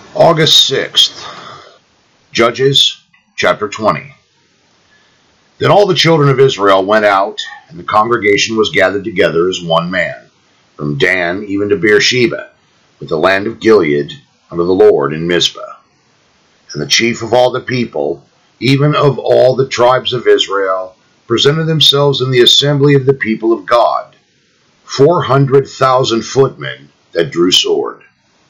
August 6th, Judges chapter 20. Then all the children of Israel went out, and the congregation was gathered together as one man, from Dan even to Beersheba, with the land of Gilead, unto the Lord in Mizpah. And the chief of all the people, even of all the tribes of Israel, presented themselves in the assembly of the people of God, 400,000 footmen that drew sword.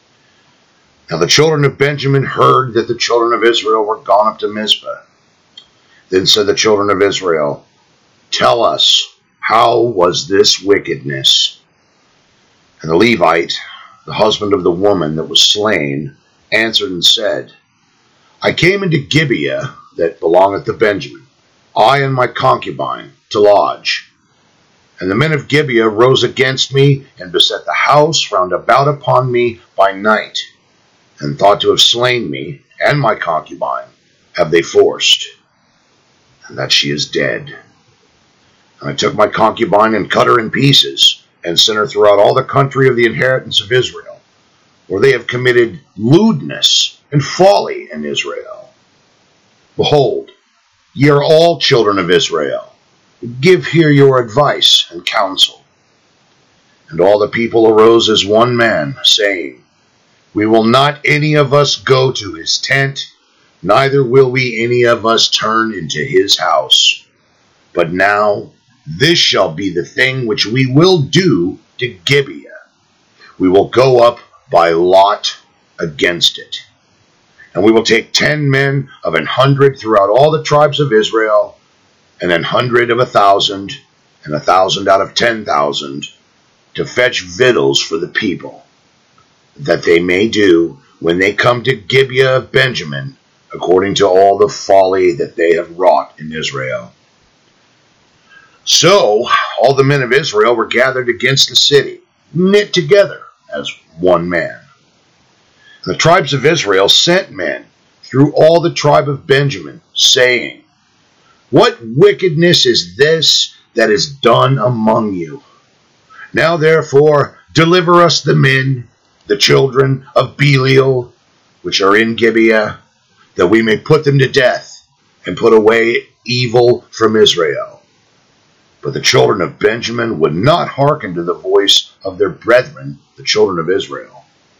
Now the children of Benjamin heard that the children of Israel were gone up to Mizpah. Then said the children of Israel, Tell us, how was this wickedness? And the Levite, the husband of the woman that was slain, answered and said, I came into Gibeah, that belongeth to Benjamin, I and my concubine, to lodge. And the men of Gibeah rose against me, and beset the house round about upon me by night, and thought to have slain me, and my concubine have they forced, and that she is dead. And I took my concubine and cut her in pieces, and sent her throughout all the country of the inheritance of Israel, where they have committed lewdness and folly in Israel. Behold, ye are all children of Israel. Give here your advice and counsel. And all the people arose as one man, saying, We will not any of us go to his tent, neither will we any of us turn into his house. But now this shall be the thing which we will do to Gibeah. We will go up by lot against it. And we will take 10 men of 100 throughout all the tribes of Israel, and 100 of 1,000, and 1,000 out of 10,000, to fetch victuals for the people, that they may do, when they come to Gibeah of Benjamin, according to all the folly that they have wrought in Israel. So all the men of Israel were gathered against the city, knit together as one man. And the tribes of Israel sent men through all the tribe of Benjamin, saying, What wickedness is this that is done among you? Now therefore deliver us the men, the children of Belial, which are in Gibeah, that we may put them to death, and put away evil from Israel. But the children of Benjamin would not hearken to the voice of their brethren, the children of Israel.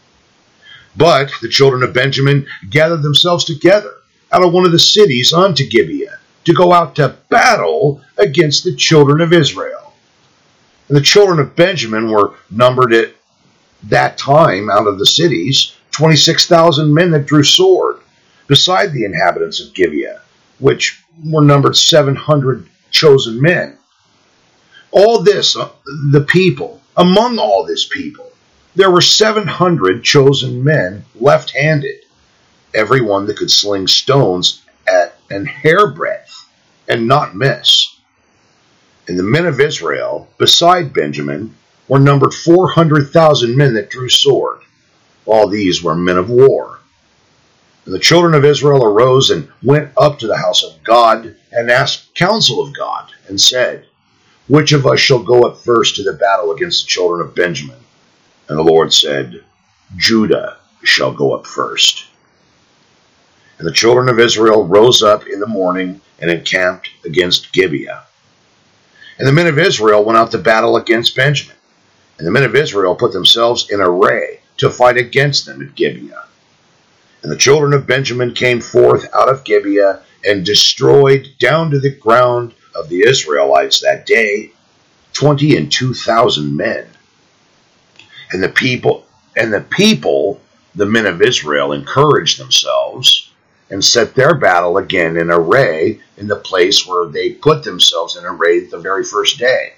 But the children of Benjamin gathered themselves together out of one of the cities unto Gibeah, to go out to battle against the children of Israel. And the children of Benjamin were numbered at that time out of the cities 26,000 men that drew sword, beside the inhabitants of Gibeah, which were numbered 700 chosen men. All this, the people, among all this people, there were 700 chosen men left-handed, every one that could sling stones at an hairbreadth and not miss. And the men of Israel, beside Benjamin, were numbered 400,000 men that drew sword. All these were men of war. And the children of Israel arose and went up to the house of God, and asked counsel of God, and said, Which of us shall go up first to the battle against the children of Benjamin? And the Lord said, Judah shall go up first. And the children of Israel rose up in the morning, and encamped against Gibeah. And the men of Israel went out to battle against Benjamin. And the men of Israel put themselves in array to fight against them at Gibeah. And the children of Benjamin came forth out of Gibeah, and destroyed down to the ground of the Israelites that day 22,000 men. And the people, the men of Israel, encouraged themselves, and set their battle again in array in the place where they put themselves in array the very first day.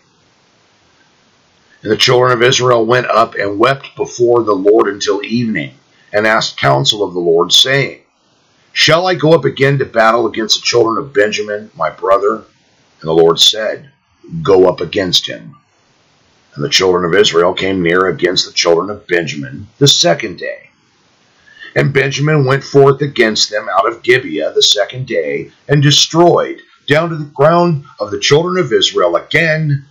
And the children of Israel went up and wept before the Lord until evening, and asked counsel of the Lord, saying, Shall I go up again to battle against the children of Benjamin, my brother? And the Lord said, Go up against him. And the children of Israel came near against the children of Benjamin the second day. And Benjamin went forth against them out of Gibeah the second day, and destroyed down to the ground of the children of Israel again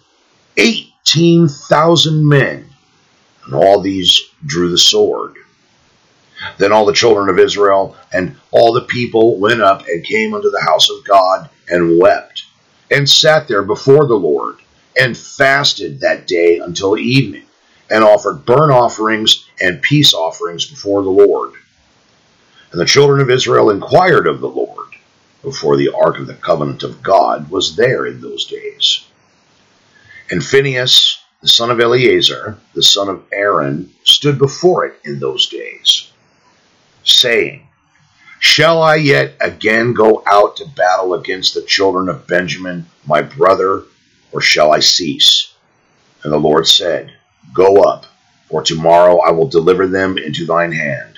18,000 men. And all these drew the sword. Then all the children of Israel and all the people went up and came unto the house of God and wept, and sat there before the Lord, and fasted that day until evening, and offered burnt offerings and peace offerings before the Lord. And the children of Israel inquired of the Lord, before the ark of the covenant of God was there in those days. And Phinehas, the son of Eleazar, the son of Aaron, stood before it in those days, saying, Shall I yet again go out to battle against the children of Benjamin, my brother, or shall I cease? And the Lord said, Go up, for tomorrow I will deliver them into thine hand.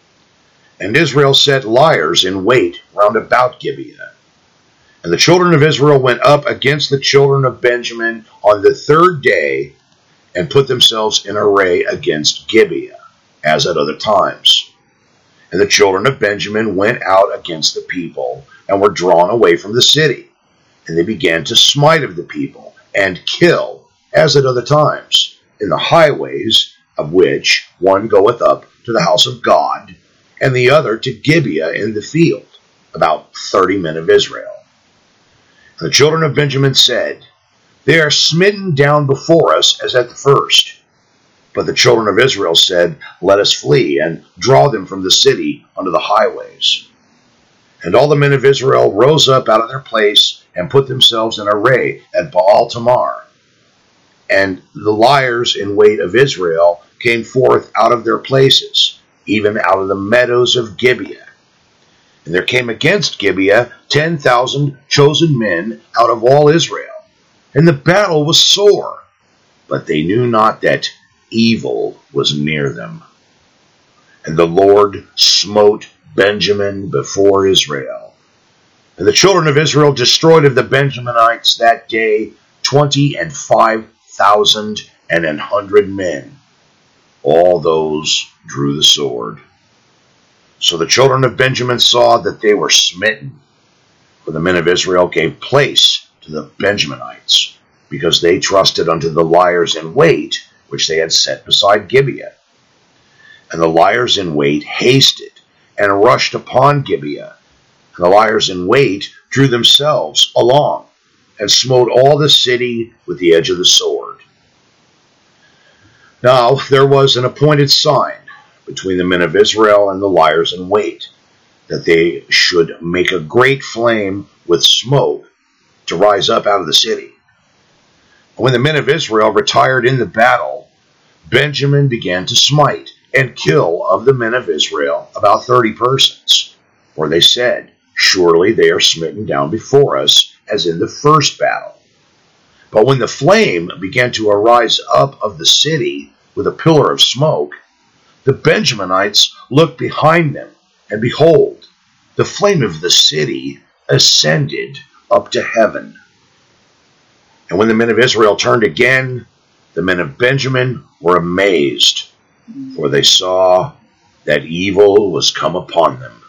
And Israel set liers in wait round about Gibeah. And the children of Israel went up against the children of Benjamin on the third day, and put themselves in array against Gibeah, as at other times. And the children of Benjamin went out against the people, and were drawn away from the city. And they began to smite of the people, and kill, as at other times, in the highways, of which one goeth up to the house of God, and the other to Gibeah in the field, about 30 men of Israel. And the children of Benjamin said, They are smitten down before us as at the first. But the children of Israel said, Let us flee, and draw them from the city unto the highways. And all the men of Israel rose up out of their place, and put themselves in array at Baal Tamar. And the liers in wait of Israel came forth out of their places, even out of the meadows of Gibeah. And there came against Gibeah 10,000 chosen men out of all Israel. And the battle was sore, but they knew not that evil was near them. And the Lord smote Benjamin before Israel. And the children of Israel destroyed of the Benjaminites that day 25,100 men. All those drew the sword. So the children of Benjamin saw that they were smitten, for the men of Israel gave place to the Benjaminites, because they trusted unto the liers in wait, which they had set beside Gibeah. And the liers in wait hasted, and rushed upon Gibeah. And the liers in wait drew themselves along, and smote all the city with the edge of the sword. Now there was an appointed sign between the men of Israel and the liers in wait, that they should make a great flame with smoke to rise up out of the city. And when the men of Israel retired in the battle, Benjamin began to smite and kill of the men of Israel about 30 persons. For they said, Surely they are smitten down before us, as in the first battle. But when the flame began to arise up of the city with a pillar of smoke, the Benjaminites looked behind them, and behold, the flame of the city ascended up to heaven. And when the men of Israel turned again, the men of Benjamin were amazed, for they saw that evil was come upon them.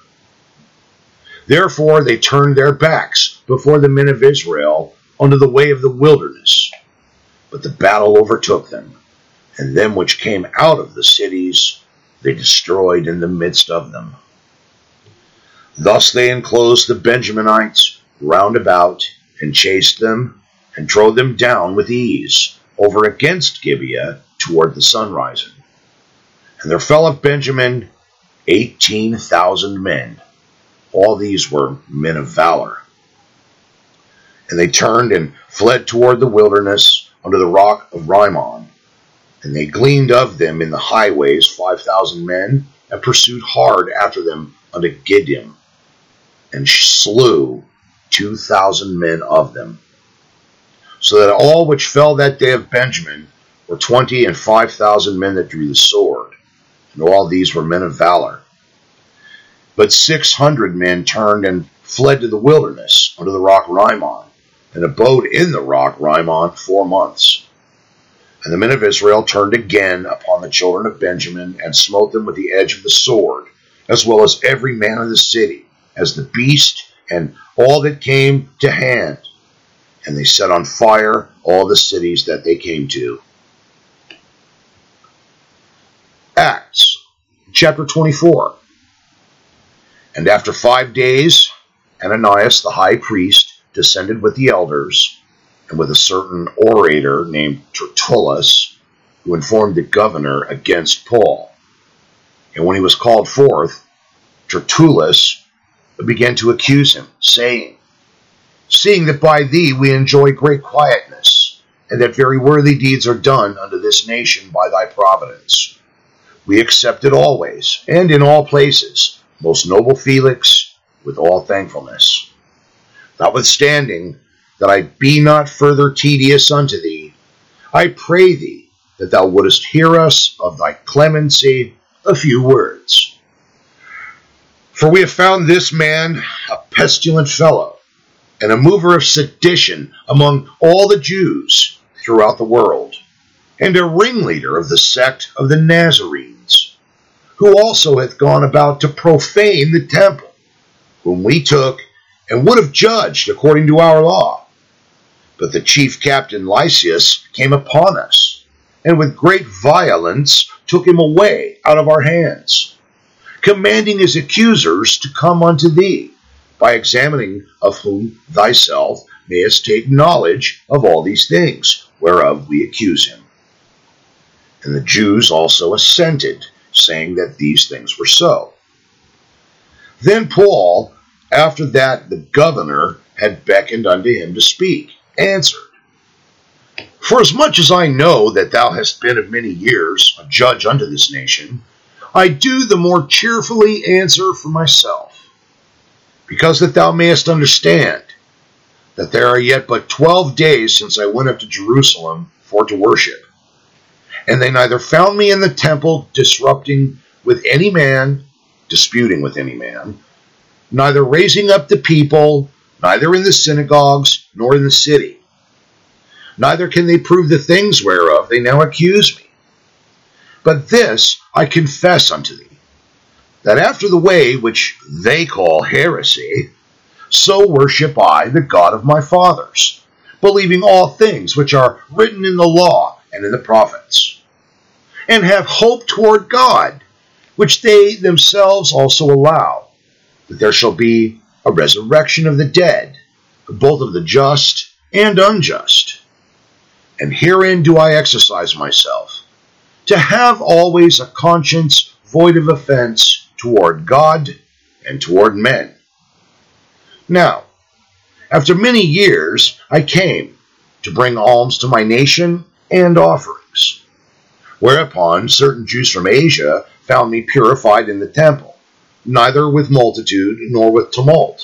Therefore they turned their backs before the men of Israel unto the way of the wilderness. But the battle overtook them, and them which came out of the cities they destroyed in the midst of them. Thus they enclosed the Benjaminites round about, and chased them, and drove them down with ease, over against Gibeah toward the sunrising. And there fell of Benjamin 18,000 men. All these were men of valor. And they turned and fled toward the wilderness under the rock of Rimon. And they gleaned of them in the highways 5,000 men, and pursued hard after them unto Gidom, and slew 2,000 men of them. So that all which fell that day of Benjamin were 20 and 5,000 men that drew the sword, and all these were men of valor. But 600 men turned and fled to the wilderness under the rock Rimon, and abode in the rock Rimon 4 months. And the men of Israel turned again upon the children of Benjamin, and smote them with the edge of the sword, as well as every man of the city, as the beast, and all that came to hand. And they set on fire all the cities that they came to. Acts chapter 24. And after 5 days, Ananias the high priest descended with the elders, and with a certain orator named Tertullus, who informed the governor against Paul. And when he was called forth, Tertullus began to accuse him, saying, Seeing that by thee we enjoy great quietness, and that very worthy deeds are done unto this nation by thy providence, we accept it always, and in all places, most noble Felix, with all thankfulness. Notwithstanding that I be not further tedious unto thee, I pray thee that thou wouldest hear us of thy clemency a few words. For we have found this man a pestilent fellow, and a mover of sedition among all the Jews throughout the world, and a ringleader of the sect of the Nazarenes, who also hath gone about to profane the temple, whom we took and would have judged according to our law. But the chief captain Lysias came upon us, and with great violence took him away out of our hands, commanding his accusers to come unto thee, by examining of whom thyself mayest take knowledge of all these things, whereof we accuse him. And the Jews also assented, saying that these things were so. Then Paul, after that the governor had beckoned unto him to speak, answered, Forasmuch as I know that thou hast been of many years a judge unto this nation, I do the more cheerfully answer for myself, because that thou mayest understand that there are yet but 12 days since I went up to Jerusalem for to worship, and they neither found me in the temple disputing with any man, neither raising up the people, neither in the synagogues, nor in the city. Neither can they prove the things whereof they now accuse me. But this I confess unto thee, that after the way which they call heresy, so worship I the God of my fathers, believing all things which are written in the law and in the prophets, and have hope toward God, which they themselves also allow, that there shall be a resurrection of the dead, both of the just and unjust. And herein do I exercise myself, to have always a conscience void of offense toward God and toward men. Now, after many years, I came to bring alms to my nation and offerings, whereupon certain Jews from Asia found me purified in the temple, neither with multitude nor with tumult,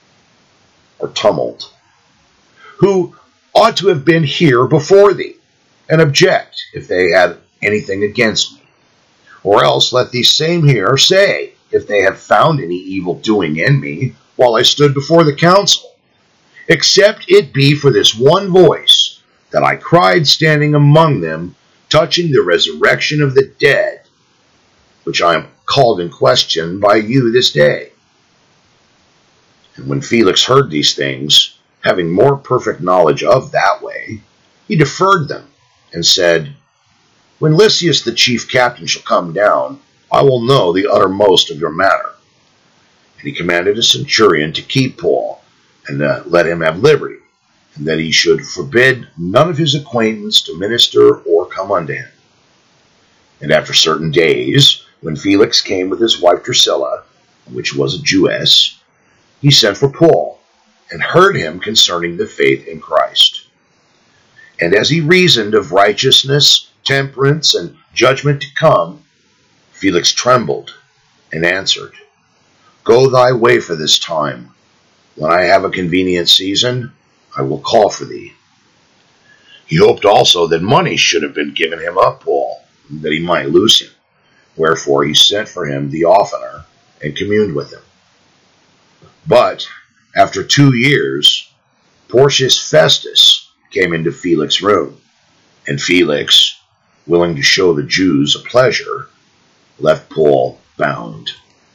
who ought to have been here before thee, and object if they had anything against me. Or else let these same here say, if they have found any evil doing in me, while I stood before the council, except it be for this one voice, that I cried standing among them, touching the resurrection of the dead, which I am called in question by you this day. And when Felix heard these things, having more perfect knowledge of that way, he deferred them, and said, When Lysias the chief captain shall come down, I will know the uttermost of your matter. And he commanded a centurion to keep Paul, and let him have liberty, and that he should forbid none of his acquaintance to minister or come unto him. And after certain days, when Felix came with his wife Drusilla, which was a Jewess, he sent for Paul, and heard him concerning the faith in Christ. And as he reasoned of righteousness, temperance, and judgment to come, Felix trembled, and answered, Go thy way for this time. When I have a convenient season, I will call for thee. He hoped also that money should have been given him of Paul, that he might loose him. Wherefore he sent for him the oftener, and communed with him. But after 2 years, Porcius Festus came into Felix's room, and Felix, willing to show the Jews a pleasure, left Paul bound.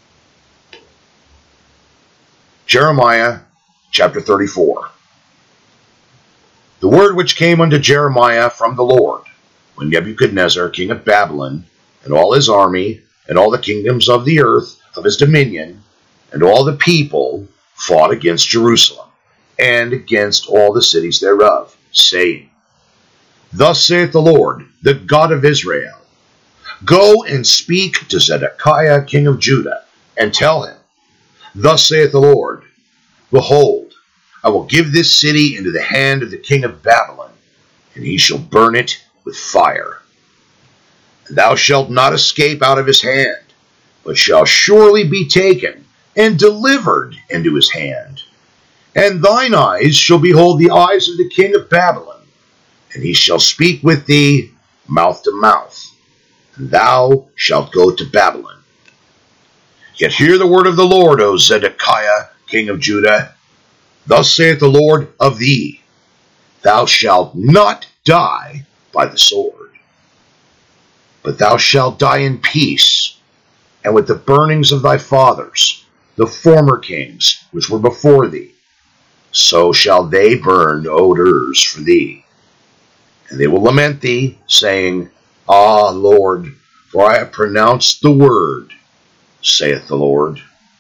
Jeremiah chapter 34. The word which came unto Jeremiah from the Lord, when Nebuchadnezzar king of Babylon, and all his army, and all the kingdoms of the earth of his dominion, and all the people fought against Jerusalem, and against all the cities thereof, saying, Thus saith the Lord, the God of Israel, Go and speak to Zedekiah king of Judah, and tell him, Thus saith the Lord, Behold, I will give this city into the hand of the king of Babylon, and he shall burn it with fire. And thou shalt not escape out of his hand, but shall surely be taken and delivered into his hand. And thine eyes shall behold the eyes of the king of Babylon, and he shall speak with thee mouth to mouth, and thou shalt go to Babylon. Yet hear the word of the Lord, O Zedekiah, king of Judah. Thus saith the Lord of thee, Thou shalt not die by the sword, but thou shalt die in peace, and with the burnings of thy fathers, the former kings which were before thee. So shall they burn odors for thee. And they will lament thee, saying, Ah, Lord, for I have pronounced the word, saith the Lord.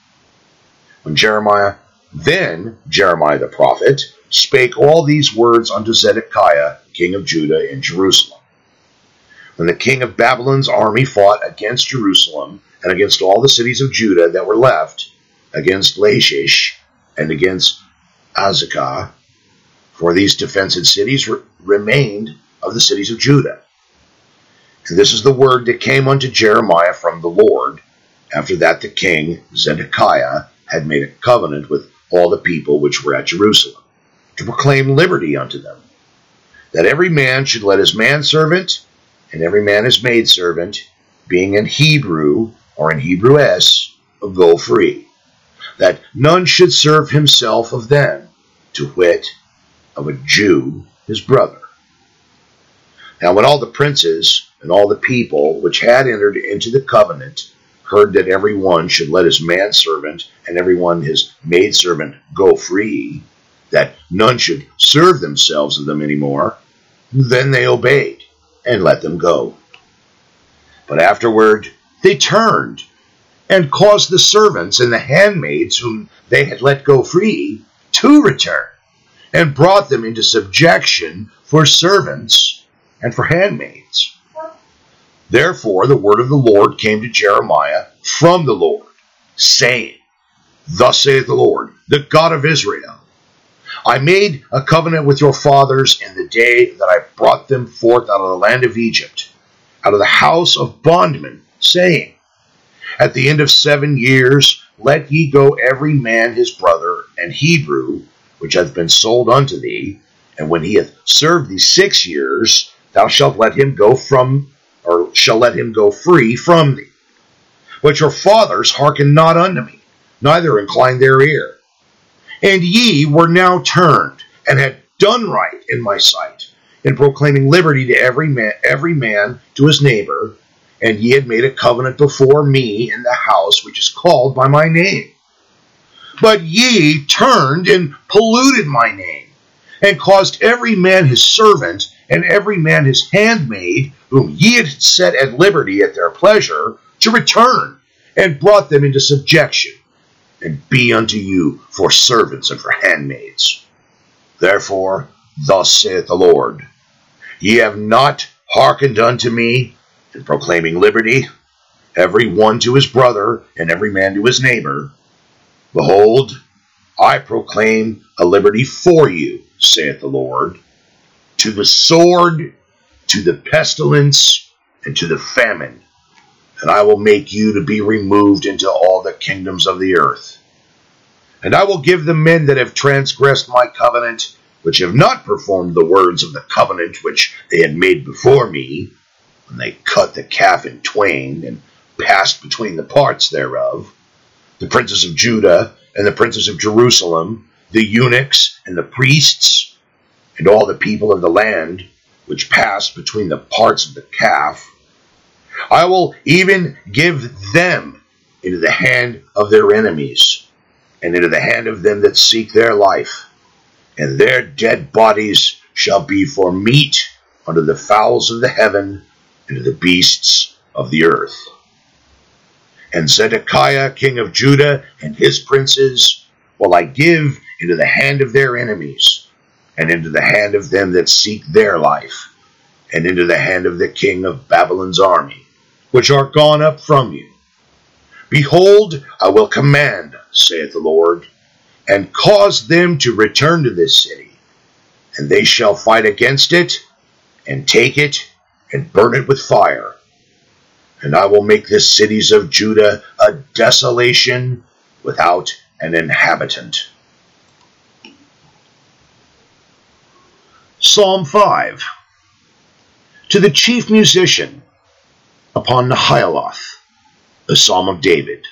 Then Jeremiah the prophet spake all these words unto Zedekiah, king of Judah, in Jerusalem. When the king of Babylon's army fought against Jerusalem, and against all the cities of Judah that were left, against Lachish, and against Azekah, for these defensive cities remained of the cities of Judah. And this is the word that came unto Jeremiah from the Lord, after that the king Zedekiah had made a covenant with all the people which were at Jerusalem, to proclaim liberty unto them, that every man should let his manservant and every man his maidservant, being an Hebrew or an Hebrewess, go free, that none should serve himself of them, to wit, of a Jew his brother. Now when all the princes and all the people which had entered into the covenant heard that every one should let his manservant and every one his maidservant go free, that none should serve themselves of them any more, then they obeyed and let them go. But afterward they turned and caused the servants and the handmaids whom they had let go free to return, and brought them into subjection for servants and for handmaids. Therefore the word of the Lord came to Jeremiah from the Lord, saying, Thus saith the Lord, the God of Israel, I made a covenant with your fathers in the day that I brought them forth out of the land of Egypt, out of the house of bondmen, saying, At the end of 7 years let ye go every man his brother and Hebrew, which hath been sold unto thee, and when he hath served thee 6 years, thou shalt let him go free from thee. But your fathers hearkened not unto me, neither inclined their ear. And ye were now turned, and had done right in my sight, in proclaiming liberty to every man to his neighbor, and ye had made a covenant before me in the house which is called by my name. But ye turned and polluted my name, and caused every man his servant, and every man his handmaid, whom ye had set at liberty at their pleasure, to return, and brought them into subjection, and be unto you for servants and for handmaids. Therefore, thus saith the Lord, Ye have not hearkened unto me in proclaiming liberty, every one to his brother, and every man to his neighbor. Behold, I proclaim a liberty for you, saith the Lord, to the sword, to the pestilence, and to the famine, and I will make you to be removed into all the kingdoms of the earth. And I will give the men that have transgressed my covenant, which have not performed the words of the covenant which they had made before me, when they cut the calf in twain, and passed between the parts thereof, the princes of Judah and the princes of Jerusalem, the eunuchs and the priests, and all the people of the land, which passed between the parts of the calf, I will even give them into the hand of their enemies, and into the hand of them that seek their life, and their dead bodies shall be for meat unto the fowls of the heaven, and to the beasts of the earth. And Zedekiah king of Judah and his princes will I give into the hand of their enemies, and into the hand of them that seek their life, and into the hand of the king of Babylon's army, which are gone up from you. Behold, I will command, saith the Lord, and cause them to return to this city, and they shall fight against it, and take it, and burn it with fire. And I will make the cities of Judah a desolation without an inhabitant. Psalm 5. To the chief musician, upon Nehialoth, the Psalm of David.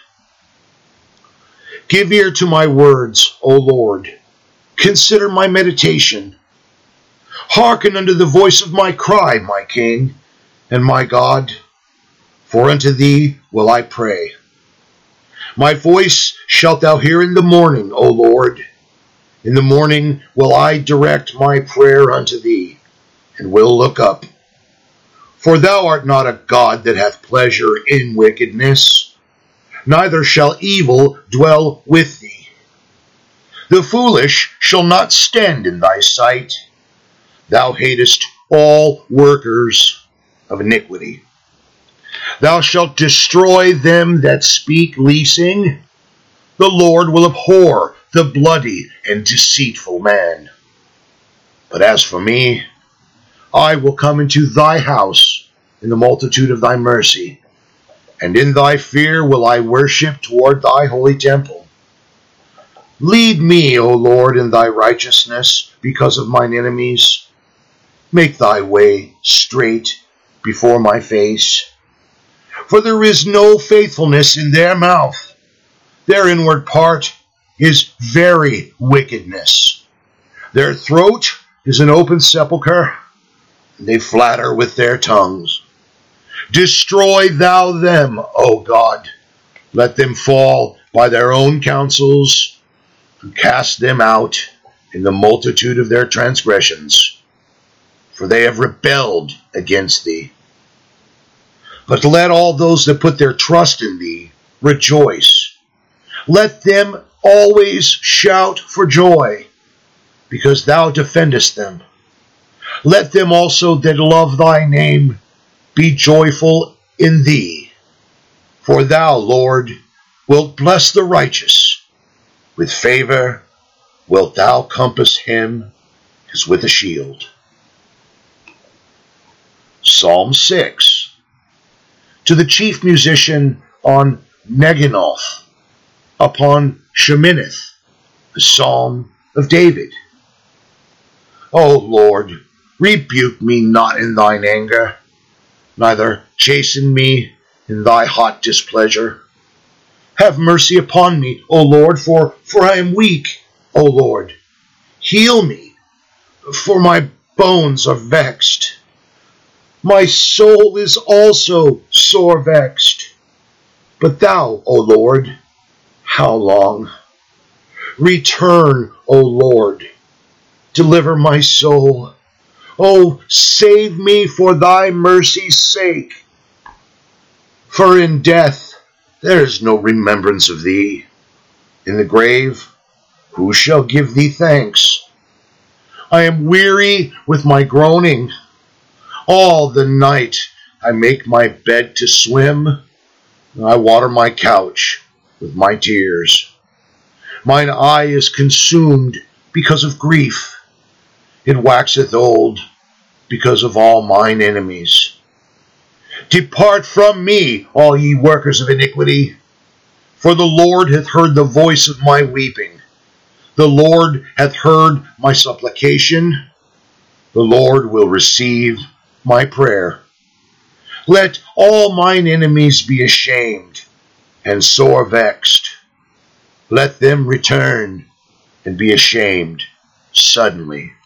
Give ear to my words, O Lord. Consider my meditation. Hearken unto the voice of my cry, my King and my God. For unto thee will I pray. My voice shalt thou hear in the morning, O Lord. In the morning will I direct my prayer unto thee, and will look up. For thou art not a God that hath pleasure in wickedness, neither shall evil dwell with thee. The foolish shall not stand in thy sight. Thou hatest all workers of iniquity. Thou shalt destroy them that speak leasing. The Lord will abhor the bloody and deceitful man. But as for me, I will come into thy house in the multitude of thy mercy, and in thy fear will I worship toward thy holy temple. Lead me, O Lord, in thy righteousness because of mine enemies. Make thy way straight before my face. For there is no faithfulness in their mouth. Their inward part is very wickedness. Their throat is an open sepulchre. They flatter with their tongues. Destroy thou them, O God. Let them fall by their own counsels, and cast them out in the multitude of their transgressions. For they have rebelled against thee. But let all those that put their trust in thee rejoice. Let them always shout for joy, because thou defendest them. Let them also that love thy name be joyful in thee. For thou, Lord, wilt bless the righteous. With favor wilt thou compass him as with a shield. Psalm 6. To the chief musician on Neginoth, upon Sheminith, the Psalm of David. O Lord, rebuke me not in thine anger, neither chasten me in thy hot displeasure. Have mercy upon me, O Lord, for I am weak, O Lord. Heal me, for my bones are vexed. My soul is also sore vexed. But thou, O Lord, how long? Return, O Lord. Deliver my soul. O save me for thy mercy's sake. For in death there is no remembrance of thee. In the grave, who shall give thee thanks? I am weary with my groaning. All the night I make my bed to swim. I water my couch with my tears. Mine eye is consumed because of grief. It waxeth old because of all mine enemies. Depart from me, all ye workers of iniquity, for the Lord hath heard the voice of my weeping. The Lord hath heard my supplication. The Lord will receive my prayer. Let all mine enemies be ashamed and sore vexed. Let them return and be ashamed suddenly.